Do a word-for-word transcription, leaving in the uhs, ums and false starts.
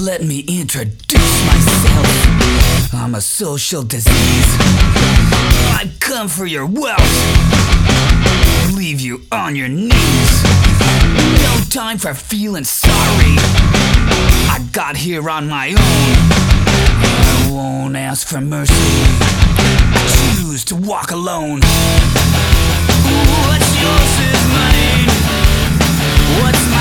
Let me introduce myself. I'm a social disease. I come for your wealth, leave you on your knees. No time for feeling sorry. I got here on my own. I won't ask for mercy. I choose to walk alone. What's yours is mine. What's mine?